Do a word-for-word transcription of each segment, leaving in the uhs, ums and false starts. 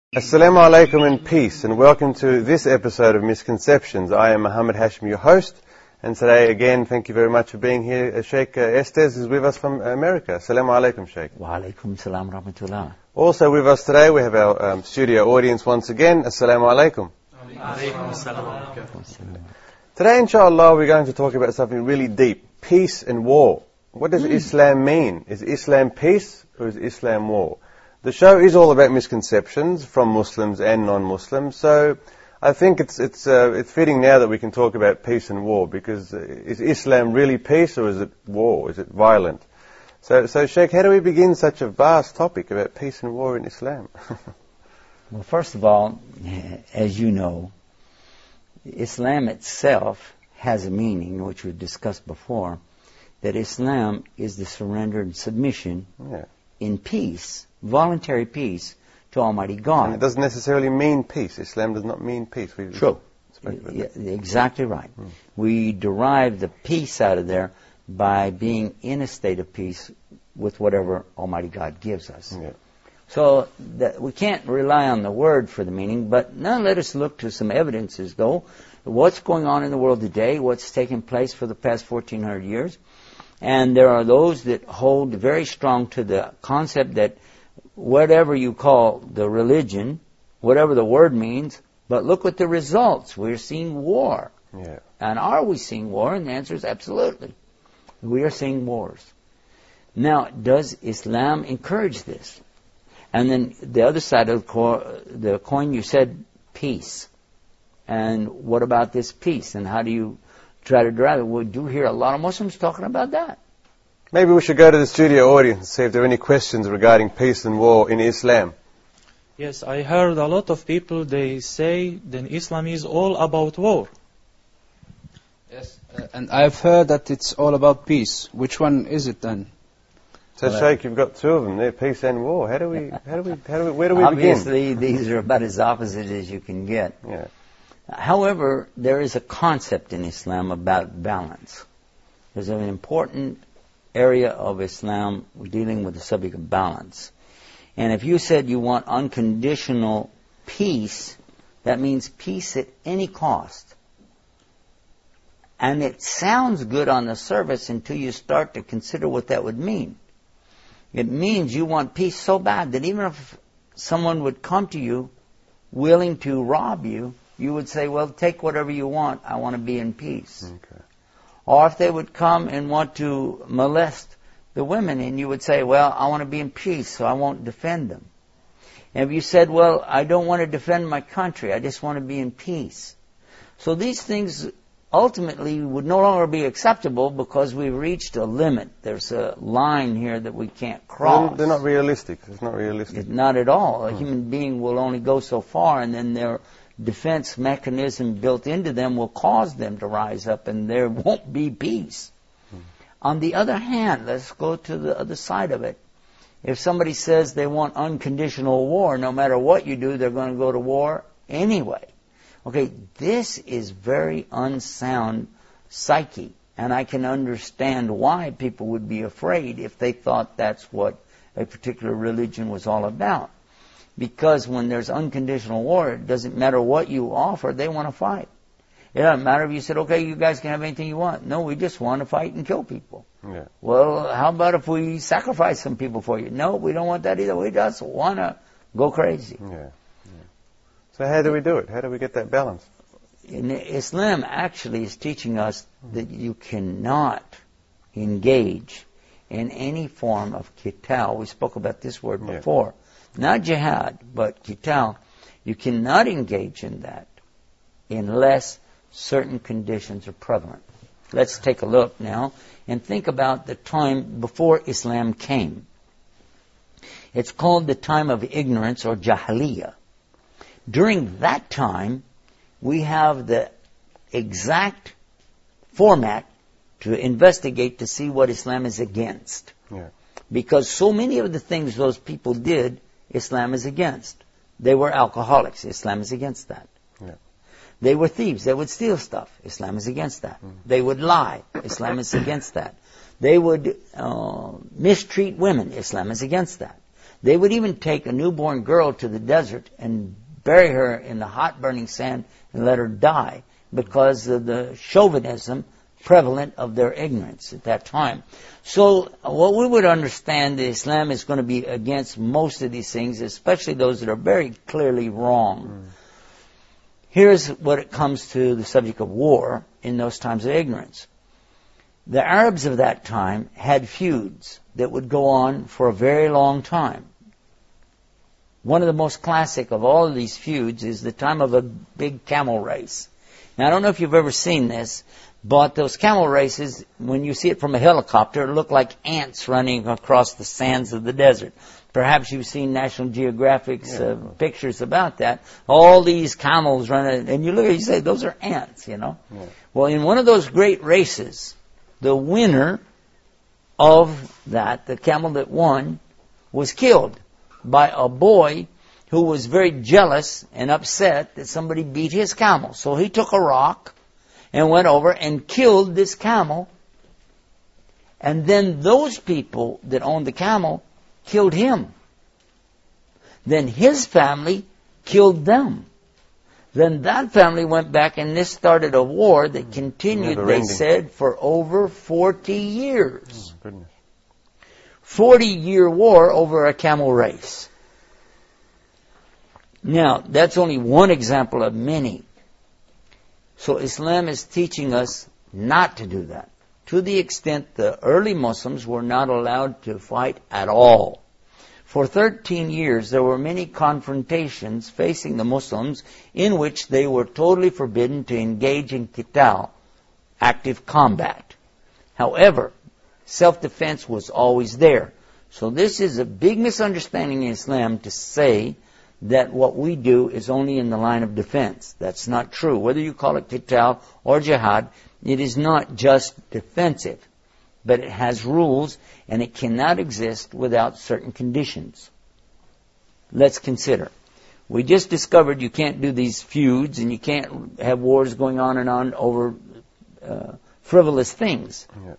Assalamu alaikum and peace, and welcome to this episode of Misconceptions. I am Muhammad Hashim, your host, and today again, thank you very much for being here. Uh, Sheikh uh, Estes is with us from America. Assalamu alaikum, Sheikh. Wa alaikum salam rahmatullah. Also with us today, we have our um, studio audience once again. Assalamu alaikum. Today, inshallah, we're going to talk about something really deep: peace and war. What does mm. Islam mean? Is Islam peace or is Islam war? The show is all about misconceptions from Muslims and non-Muslims, so I think it's it's uh, it's fitting now that we can talk about peace and war, because uh, is Islam really peace or is it war? Is it violent? So, so Sheikh, how do we begin such a vast topic about peace and war in Islam? Well, first of all, as you know, Islam itself has a meaning, which we've discussed before, that Islam is the surrender and submission yeah. in peace, voluntary peace, to Almighty God. And it doesn't necessarily mean peace. Islam does not mean peace. We True. Yeah, exactly right. Hmm. We derive the peace out of there by being in a state of peace with whatever Almighty God gives us. Yeah. So that we can't rely on the word for the meaning, but now let us look to some evidences, though. What's going on in the world today, what's taken place for the past fourteen hundred years. And there are those that hold very strong to the concept that whatever you call the religion, whatever the word means, but look at the results. We're seeing war. Yeah. And are we seeing war? And the answer is absolutely. We are seeing wars. Now, does Islam encourage this? And then the other side of the, co- the coin, you said peace. And what about this peace? And how do you try to drive it? We do hear a lot of Muslims talking about that. Maybe we should go to the studio audience and see if there are any questions regarding peace and war in Islam. Yes, I heard a lot of people, they say then Islam is all about war. Yes, uh, and I've heard that it's all about peace. Which one is it then? So, well, Sheikh, you've got two of them there, peace and war. How do we, how do we, how do we, where do we Obviously, begin? these are about as opposite as you can get. Yeah. However, there is a concept in Islam about balance. There's an important area of Islam dealing with the subject of balance. And if you said you want unconditional peace, that means peace at any cost. And it sounds good on the surface until you start to consider what that would mean. It means you want peace so bad that even if someone would come to you willing to rob you, you would say, well, take whatever you want. I want to be in peace. Okay. Or if they would come and want to molest the women, and you would say, well, I want to be in peace, so I won't defend them. And if you said, well, I don't want to defend my country, I just want to be in peace. So these things ultimately would no longer be acceptable because we've reached a limit. There's a line here that we can't cross. Well, they're not realistic. It's not realistic. It's not at all. A hmm. human being will only go so far, and then their defense mechanism built into them will cause them to rise up, and there won't be peace. Hmm. On the other hand, let's go to the other side of it. If somebody says they want unconditional war, no matter what you do, they're going to go to war anyway. Okay, this is very unsound psyche, and I can understand why people would be afraid if they thought that's what a particular religion was all about. Because when there's unconditional war, it doesn't matter what you offer, they want to fight. It doesn't matter if you said, okay, you guys can have anything you want. No, we just want to fight and kill people. Yeah. Well, how about if we sacrifice some people for you? No, we don't want that either. We just want to go crazy. Yeah. Yeah. So how do we do it? How do we get that balance? In Islam actually is teaching us that you cannot engage in any form of qital. We spoke about this word Yeah. before. Not jihad, but qital. You cannot engage in that unless certain conditions are prevalent. Let's take a look now and think about the time before Islam came. It's called the time of ignorance, or Jahiliyyah. During that time, we have the exact format to investigate to see what Islam is against. Yeah. Because so many of the things those people did, Islam is against. They were alcoholics. Islam is against that. Yeah. They were thieves. They would steal stuff. Islam is against that. Mm. They would lie. Islam is against that. They would uh, mistreat women. Islam is against that. They would even take a newborn girl to the desert and bury her in the hot burning sand and let her die because of the chauvinism prevalent of their ignorance at that time. So what we would understand, Islam is going to be against most of these things, especially those that are very clearly wrong. Mm. Here's what it comes to the subject of war in those times of ignorance. The Arabs of that time had feuds that would go on for a very long time. One of the most classic of all of these feuds is the time of a big camel race. Now, I don't know if you've ever seen this, but those camel races, when you see it from a helicopter, it look like ants running across the sands of the desert. Perhaps you've seen National Geographic's yeah. uh, pictures about that. All these camels running, and you look at it, you say, those are ants, you know. Yeah. Well, in one of those great races, the winner of that, the camel that won, was killed by a boy who was very jealous and upset that somebody beat his camel. So he took a rock and went over and killed this camel. And then those people that owned the camel killed him. Then his family killed them. Then that family went back and this started a war that continued, they said, for over forty years. Oh, goodness. forty-year war over a camel race. Now, that's only one example of many. So Islam is teaching us not to do that. To the extent the early Muslims were not allowed to fight at all. For thirteen years, there were many confrontations facing the Muslims in which they were totally forbidden to engage in qital, active combat. However, self-defense was always there. So this is a big misunderstanding in Islam to say that what we do is only in the line of defense. That's not true. Whether you call it qital or jihad, it is not just defensive, but it has rules and it cannot exist without certain conditions. Let's consider. We just discovered you can't do these feuds and you can't have wars going on and on over uh, frivolous things. Yeah.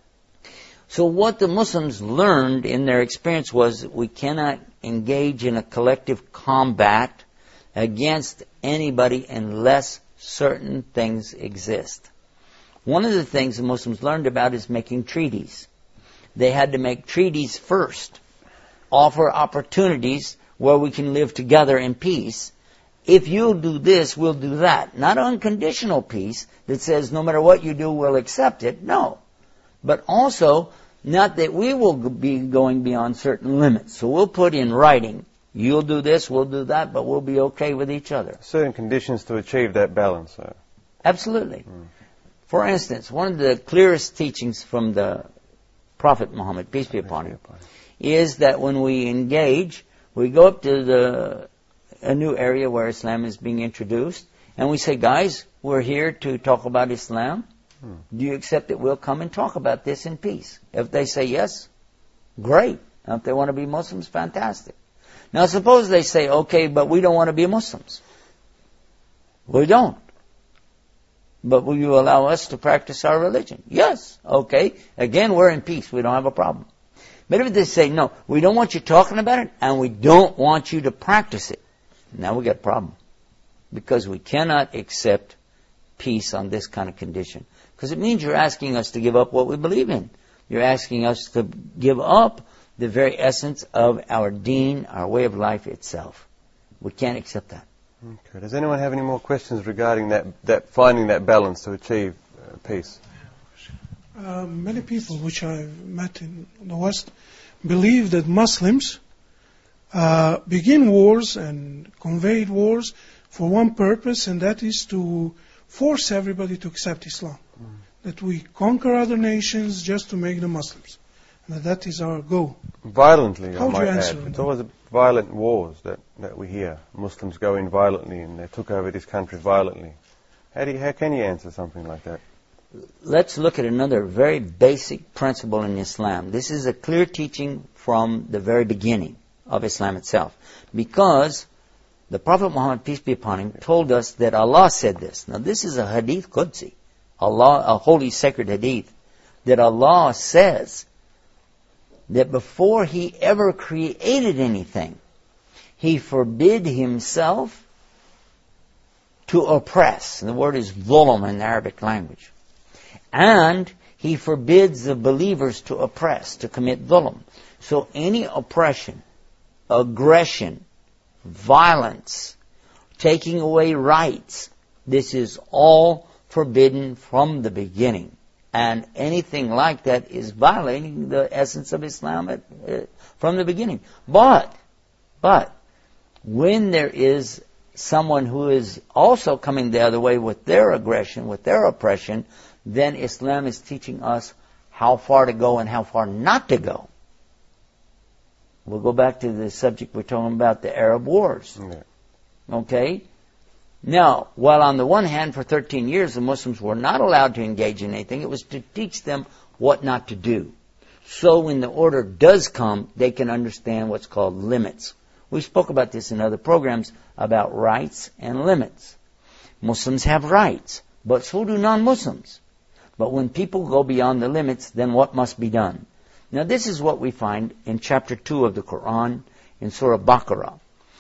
So what the Muslims learned in their experience was that we cannot engage in a collective combat against anybody unless certain things exist. One of the things the Muslims learned about is making treaties. They had to make treaties first, offer opportunities where we can live together in peace. If you'll do this, we'll do that. Not unconditional peace that says no matter what you do, we'll accept it. No. But also, not that we will be going beyond certain limits. So we'll put in writing, you'll do this, we'll do that, but we'll be okay with each other. Certain conditions to achieve that balance. So. Absolutely. Mm. For instance, one of the clearest teachings from the Prophet Muhammad, peace be upon him, is that when we engage, we go up to the a new area where Islam is being introduced, and we say, guys, we're here to talk about Islam. Hmm. Do you accept that we'll come and talk about this in peace? If they say yes, great. Now, if they want to be Muslims, fantastic. Now, suppose they say, okay, but we don't want to be Muslims. We don't. But will you allow us to practice our religion? Yes. Okay. Again, we're in peace. We don't have a problem. But if they say, no, we don't want you talking about it, and we don't want you to practice it, now we got a problem. Because we cannot accept peace on this kind of condition. Because it means you're asking us to give up what we believe in. You're asking us to give up the very essence of our deen, our way of life itself. We can't accept that. Okay. Does anyone have any more questions regarding that, that finding that balance to achieve uh, peace? Uh, many people which I've met in the West believe that Muslims uh, begin wars and convey wars for one purpose, and that is to force everybody to accept Islam. Mm. That we conquer other nations just to make them Muslims. And that is our goal. Violently, How I might do you add. answer It's that? always violent wars that, that we hear. Muslims go in violently and they took over this country violently. How, do you, how can you answer something like that? Let's look at another very basic principle in Islam. This is a clear teaching from the very beginning of Islam itself. Because the Prophet Muhammad, peace be upon him, told us that Allah said this. Now this is a hadith Qudsi, Allah, a holy sacred hadith, that Allah says, that before He ever created anything, He forbid Himself to oppress. And the word is dhulm in the Arabic language. And He forbids the believers to oppress, to commit dhulm. So any oppression, aggression, violence, taking away rights, this is all forbidden from the beginning. And anything like that is violating the essence of Islam at, uh, from the beginning. But, but, when there is someone who is also coming the other way with their aggression, with their oppression, then Islam is teaching us how far to go and how far not to go. We'll go back to the subject we're talking about, the Arab Wars. Yeah. Okay? Now, while on the one hand, for thirteen years, the Muslims were not allowed to engage in anything, it was to teach them what not to do. So when the order does come, they can understand what's called limits. We spoke about this in other programs about rights and limits. Muslims have rights, but so do non-Muslims. But when people go beyond the limits, then what must be done? Now this is what we find in chapter two of the Quran, in Surah Baqarah.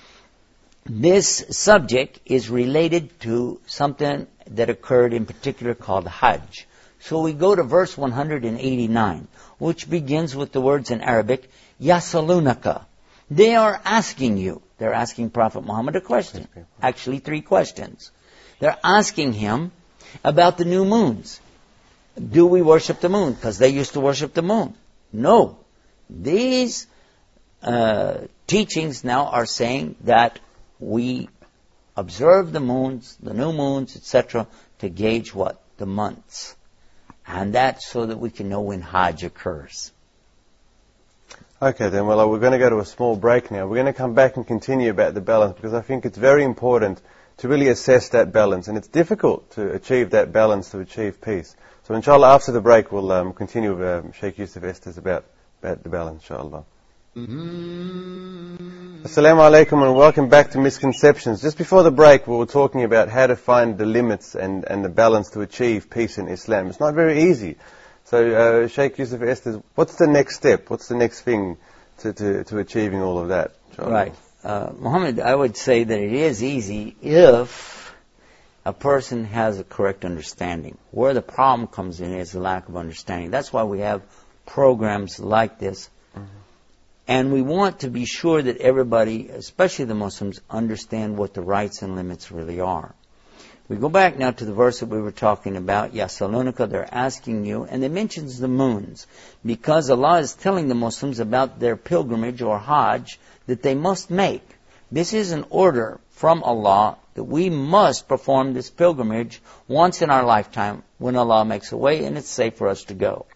This subject is related to something that occurred in particular called Hajj. So we go to verse one hundred eighty-nine, which begins with the words in Arabic, Yasalunaka. They are asking you. They're asking Prophet Muhammad a question. Actually, three questions. They're asking him about the new moons. Do we worship the moon? Because they used to worship the moon. No. These uh, teachings now are saying that we observe the moons, the new moons, et cetera, to gauge what? The months. And that's so that we can know when Hajj occurs. Okay then, well, we're going to go to a small break now. We're going to come back and continue about the balance, because I think it's very important to really assess that balance, and it's difficult to achieve that balance, to achieve peace. So inshallah, after the break, we'll um, continue with um, Sheikh Yusuf Estes about, about the balance, inshallah. Assalamu alaikum and welcome back to Misconceptions. Just before the break, we were talking about how to find the limits and, and the balance to achieve peace in Islam. It's not very easy. So, uh, Sheikh Yusuf Estes, what's the next step? What's the next thing to, to, to achieving all of that? Inshallah? Right. Uh, Muhammad, I would say that it is easy if a person has a correct understanding. Where the problem comes in is the lack of understanding. That's why we have programs like this. Mm-hmm. And we want to be sure that everybody, especially the Muslims, understand what the rights and limits really are. We go back now to the verse that we were talking about, Yasalunika, they're asking you, and it mentions the moons, because Allah is telling the Muslims about their pilgrimage or Hajj that they must make. This is an order from Allah that we must perform this pilgrimage once in our lifetime when Allah makes a way and it's safe for us to go.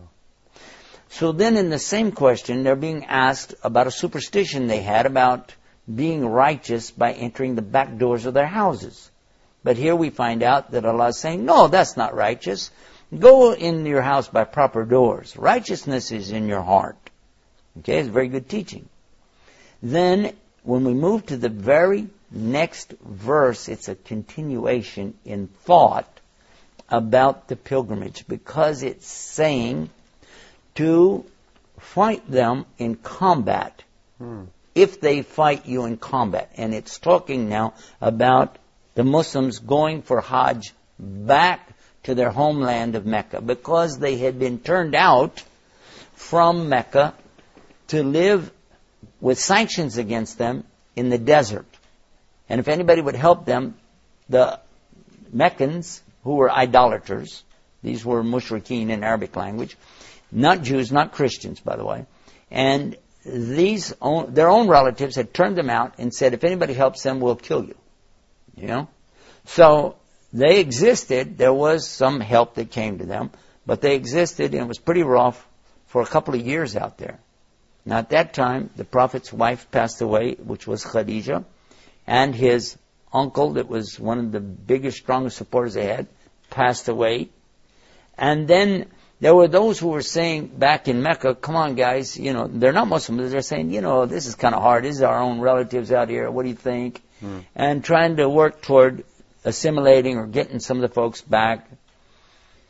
So then in the same question, they're being asked about a superstition they had about being righteous by entering the back doors of their houses. But here we find out that Allah is saying, no, that's not righteous. Go in your house by proper doors. Righteousness is in your heart. Okay, it's very good teaching. Then, when we move to the very next verse, it's a continuation in thought about the pilgrimage, because it's saying to fight them in combat, hmm. if they fight you in combat. And it's talking now about the Muslims going for Hajj back to their homeland of Mecca, because they had been turned out from Mecca to live with sanctions against them in the desert. And if anybody would help them, the Meccans, who were idolaters, these were mushrikeen in Arabic language, not Jews, not Christians, by the way, and these own, their own relatives had turned them out and said, if anybody helps them, we'll kill you. You know? So they existed. There was some help that came to them, but they existed, and it was pretty rough for a couple of years out there. Now at that time, the Prophet's wife passed away, which was Khadija, and his uncle, that was one of the biggest, strongest supporters they had, passed away. And then there were those who were saying back in Mecca, come on guys, you know, they're not Muslims, they're saying, you know, this is kind of hard, this is our own relatives out here, what do you think? Hmm. And trying to work toward assimilating or getting some of the folks back.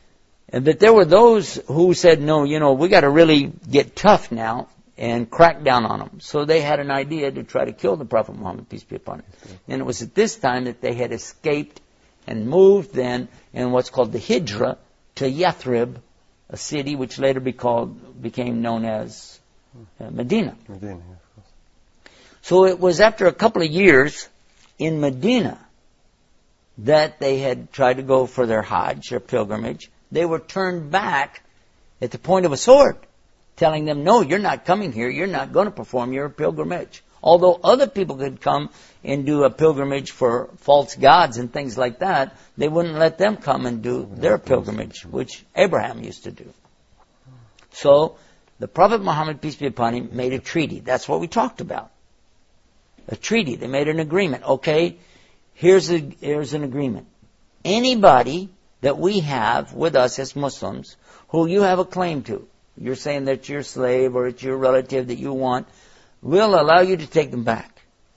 And that there were those who said, no, you know, we got to really get tough now and crack down on them. So they had an idea to try to kill the Prophet Muhammad, peace be upon him. And it was at this time that they had escaped and moved then in what's called the Hijra to Yathrib, a city which later be called, became known as uh, Medina. Medina, yeah, of course. So it was after a couple of years in Medina that they had tried to go for their Hajj, their pilgrimage. They were turned back at the point of a sword, telling them, no, you're not coming here. You're not going to perform your pilgrimage. Although other people could come and do a pilgrimage for false gods and things like that, they wouldn't let them come and do their pilgrimage, which Abraham used to do. So the Prophet Muhammad, peace be upon him, made a treaty. That's what we talked about. A treaty. They made an agreement. Okay, here's, a, here's an agreement. Anybody that we have with us as Muslims who you have a claim to, you're saying that it's your slave or it's your relative that you want, we'll allow you to take them back.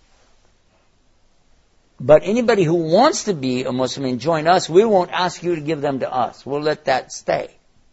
But anybody who wants to be a Muslim and join us, we won't ask you to give them to us. We'll let that stay.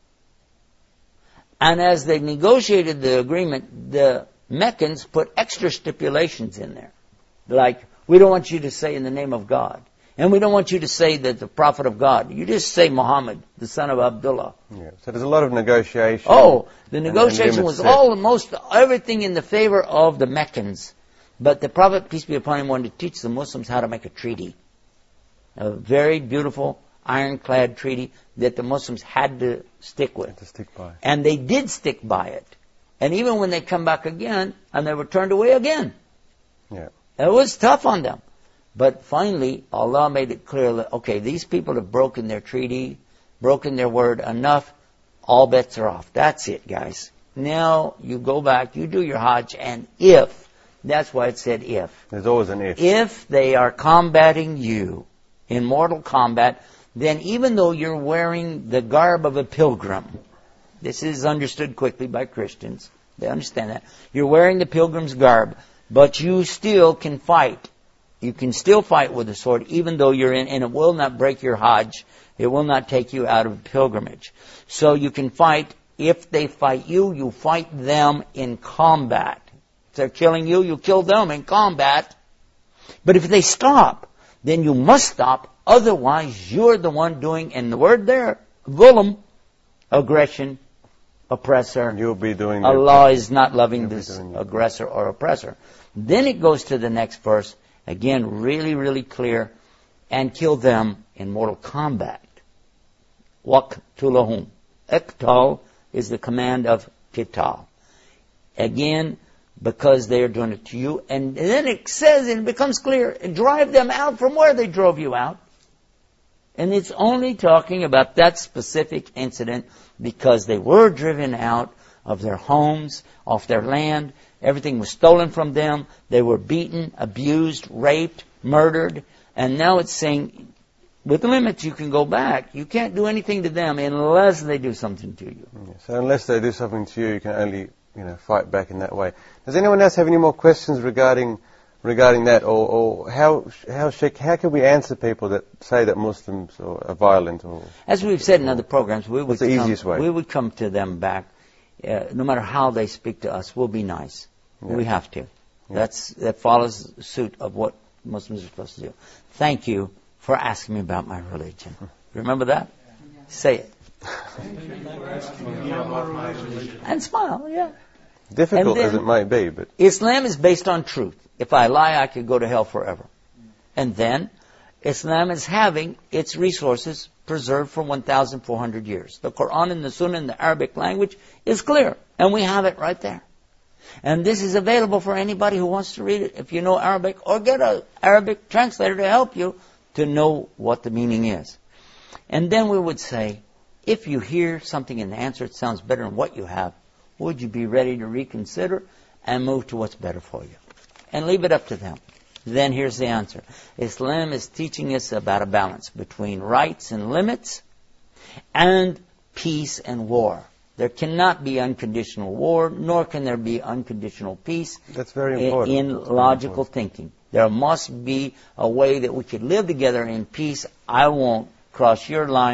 And as they negotiated the agreement, the Meccans put extra stipulations in there. Like, we don't want you to say in the name of God. And we don't want you to say that the Prophet of God. You just say Muhammad, the son of Abdullah. Yeah. So there's a lot of negotiation. Oh, the negotiation and was set. almost everything in the favor of the Meccans. But the Prophet, peace be upon him, wanted to teach the Muslims how to make a treaty. A very beautiful, ironclad treaty that the Muslims had to stick with. Had to stick by. And they did stick by it. And even when they come back again, and they were turned away again. Yeah. It was tough on them. But finally, Allah made it clear that, okay, these people have broken their treaty, broken their word enough, all bets are off. That's it, guys. Now you go back, you do your Hajj, and if, that's why it said if. There's always an if. If they are combating you in mortal combat, then even though you're wearing the garb of a pilgrim, this is understood quickly by Christians, they understand that, you're wearing the pilgrim's garb, but you still can fight. You can still fight with a sword, even though you're in, and it will not break your Hajj. It will not take you out of pilgrimage. So you can fight. If they fight you, you fight them in combat. If they're killing you, you kill them in combat. But if they stop, then you must stop. Otherwise, you're the one doing, and the word there, zulm, aggression, oppressor. You'll be doing Allah is not loving You'll this doing aggressor or oppressor. Then it goes to the next verse. Again, really, really clear. And kill them in mortal combat. Waqtulahum. Iqtal is the command of qital. Again, because they are doing it to you. And then it says, and it becomes clear, drive them out from where they drove you out. And it's only talking about that specific incident because they were driven out of their homes, off their land. Everything was stolen from them. They were beaten, abused, raped, murdered. And now it's saying, with limits, you can go back. You can't do anything to them unless they do something to you. Yeah, so unless they do something to you, you can only, you know, fight back in that way. Does anyone else have any more questions regarding regarding that, or, or how how Sheikh, how can we answer people that say that Muslims are violent? Or as we've said in other programs, we would what's the come, easiest way? We would come to them back. Uh, no matter how they speak to us, we'll be nice. Yeah. We have to. Yeah. That's that follows suit of what Muslims are supposed to do. Thank you for asking me about my religion. Remember that? Yeah. Say it. And smile, yeah. Difficult as it might be, but Islam is based on truth. If I lie, I could go to hell forever. And then Islam is having its resources preserved for one thousand four hundred years. The Quran and the Sunnah in the Arabic language is clear, and we have it right there. And this is available for anybody who wants to read it, if you know Arabic, or get an Arabic translator to help you to know what the meaning is. And then we would say, if you hear something in the answer that sounds better than what you have, would you be ready to reconsider and move to what's better for you? And leave it up to them. Then here's the answer. Islam is teaching us about a balance between rights and limits and peace and war. There cannot be unconditional war, nor can there be unconditional peace. That's very important. In That's logical important. thinking. There must be a way that we could live together in peace. I won't cross your line,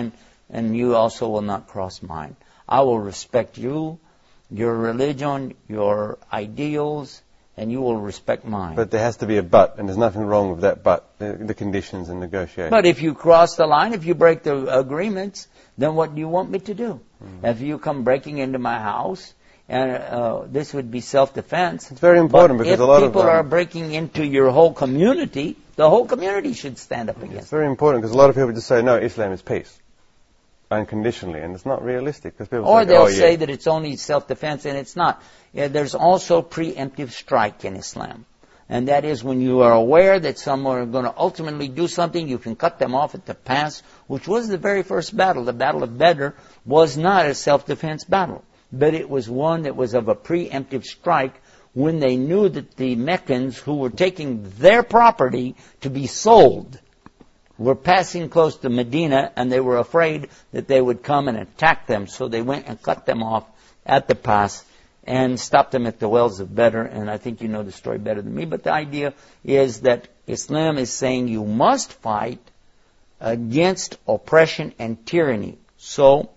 and you also will not cross mine. I will respect you, your religion, your ideals, and you will respect mine. But there has to be a but, and there's nothing wrong with that but, the, the conditions and negotiations. But if you cross the line, if you break the agreements, then what do you want me to do? Mm-hmm. If you come breaking into my house, and uh, this would be self-defense. It's very important because a lot of... If people are breaking into your whole community, the whole community should stand up against it. It's very important because a lot of people just say, no, Islam is peace. Unconditionally, and it's not realistic. Because people or say, they'll oh, say yeah. that it's only self-defense, and it's not. Yeah, there's also preemptive strike in Islam. And that is when you are aware that someone are going to ultimately do something, you can cut them off at the pass, which was the very first battle. The Battle of Badr was not a self-defense battle, but it was one that was of a preemptive strike when they knew that the Meccans, who were taking their property to be sold, were passing close to Medina, and they were afraid that they would come and attack them. So they went and cut them off at the pass and stopped them at the wells of Badr. And I think you know the story better than me. But the idea is that Islam is saying you must fight against oppression and tyranny. So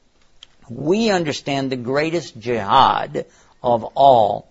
we understand the greatest jihad of all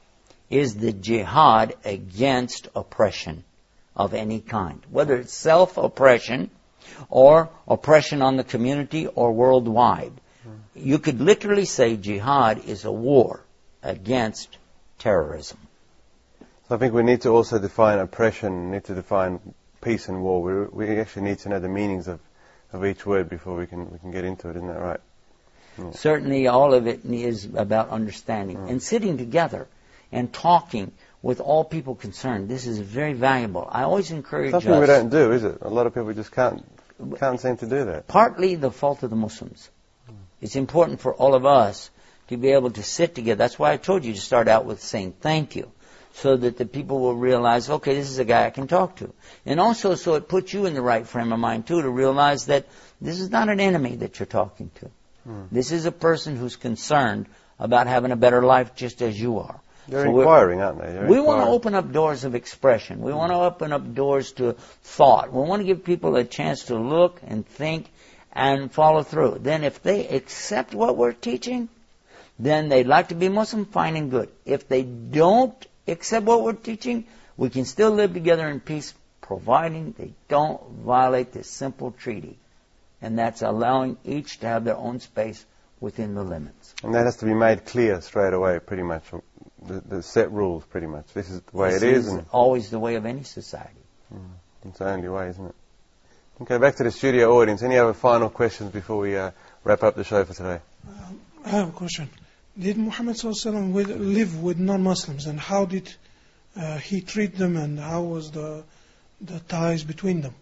is the jihad against oppression of any kind, whether it's self-oppression or oppression on the community or worldwide. Mm. You could literally say jihad is a war against terrorism. So I think we need to also define oppression, need to define peace and war. We, we actually need to know the meanings of, of each word before we can we can get into it, isn't that right? Yeah. Certainly all of it is about understanding mm. and sitting together and talking with all people concerned. This is very valuable. I always encourage Something us... we don't do, is it? A lot of people just can't can't seem to do that. Partly the fault of the Muslims. Mm. It's important for all of us to be able to sit together. That's why I told you to start out with saying thank you, so that the people will realize, okay, this is a guy I can talk to. And also so it puts you in the right frame of mind, too, to realize that this is not an enemy that you're talking to. Mm. This is a person who's concerned about having a better life just as you are. They're so inquiring, aren't they? They're we inquiring. want to open up doors of expression. We mm. want to open up doors to thought. We want to give people a chance to look and think and follow through. Then if they accept what we're teaching, then they'd like to be Muslim, fine and good. If they don't accept what we're teaching, we can still live together in peace, providing they don't violate this simple treaty. And that's allowing each to have their own space within the limits. And that has to be made clear straight away, pretty much. The, the set rules, pretty much. This is the way this it is. is and always the way of any society. Mm, it's the only way, isn't it? Okay, back to the studio audience. Any other final questions before we uh, wrap up the show for today? Um, I have a question. Did Muhammad sallallahu alaihi wasallam live with non-Muslims, and how did uh, he treat them, and how was the the ties between them?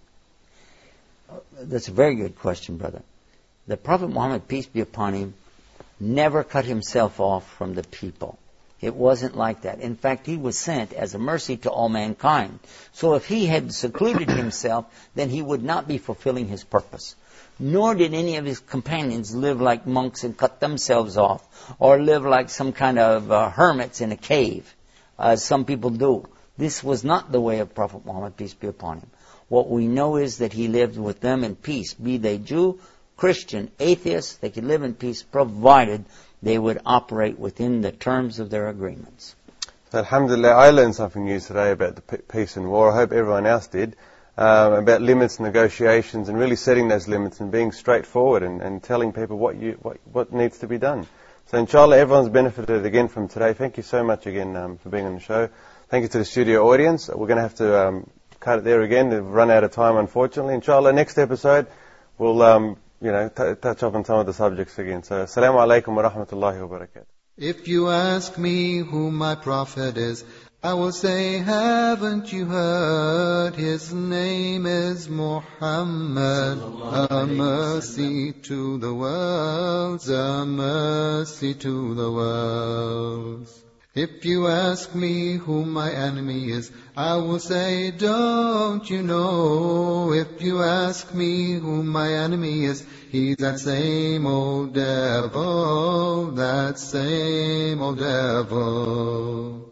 Uh, that's a very good question, brother. The Prophet Muhammad, peace be upon him, never cut himself off from the people. It wasn't like that. In fact, he was sent as a mercy to all mankind. So if he had secluded himself, then he would not be fulfilling his purpose. Nor did any of his companions live like monks and cut themselves off, or live like some kind of uh, hermits in a cave, as some people do. This was not the way of Prophet Muhammad, peace be upon him. What we know is that he lived with them in peace, be they Jew, Christian, atheist. They could live in peace provided they would operate within the terms of their agreements. So, alhamdulillah, I learned something new today about the peace and war. I hope everyone else did. Um, about limits, negotiations, and really setting those limits and being straightforward and, and telling people what you what, what needs to be done. So, inshallah, everyone's benefited again from today. Thank you so much again um, for being on the show. Thank you to the studio audience. We're going to have to um, cut it there again. We've run out of time, unfortunately. Inshallah, next episode we'll um, you know t- touch up on some of the subjects again. So, assalamu alaikum wa rahmatullahi wa barakatuh. If you ask me who my prophet is, I will say, haven't you heard? His name is Muhammad, a mercy to the worlds, a mercy to the worlds. If you ask me who my enemy is, I will say, don't you know? If you ask me who my enemy is, he's that same old devil, that same old devil.